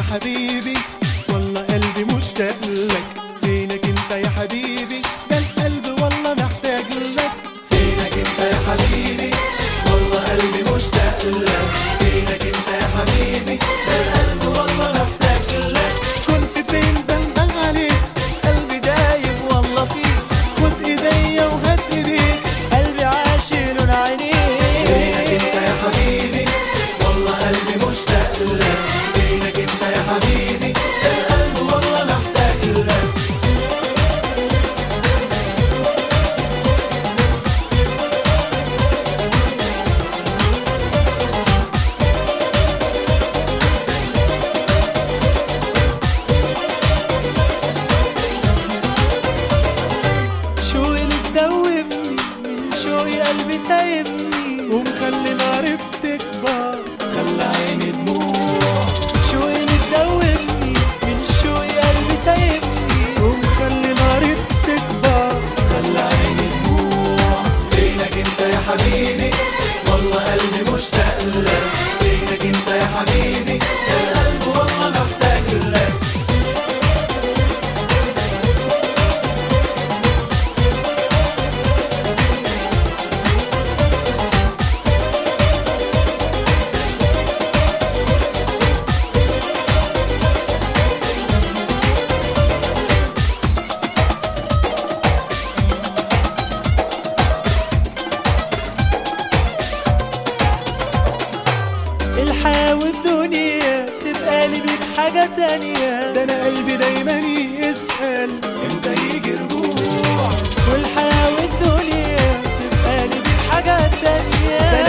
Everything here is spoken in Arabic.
حبيبي والله قلبي مشتاق لك. فينك انت يا حبيبي ده القلب والله محتاج لك. فينك انت يا حبيبي والله قلبي مشتاق لك. فينك انت يا حبيبي ده القلب والله محتاج لك. كنت فين بندم عليك قلبي دايب والله فيك. خد ايديا وهات ايديك قلبي عاشق لون عينيك. فينك انت يا حبيبي والله قلبي مشتاق لك. فينك انت يا حبيبي ده القلب والله محتاج لك. شوقي اللي تدوبني من شوقي قلبي سايبني. ومخلي ناري بتكبر خلى عيني دموع. شوقي اللي تدوبني من شوقي قلبي سايبني. ومخلي ناري بتكبر خلى عيني دموع. فينك انت يا حبيبي والله قلبي مشتاق لك. فينك انت يا حبيبي ده القلب والله محتاج لك. الحياة والدنيا تبقى لي بيك حاجة تانية. ده انا قلبي دايما يسأل امتى يجي رجوع. والحياة والدنيا تبقى لي بيك حاجة تانية. ده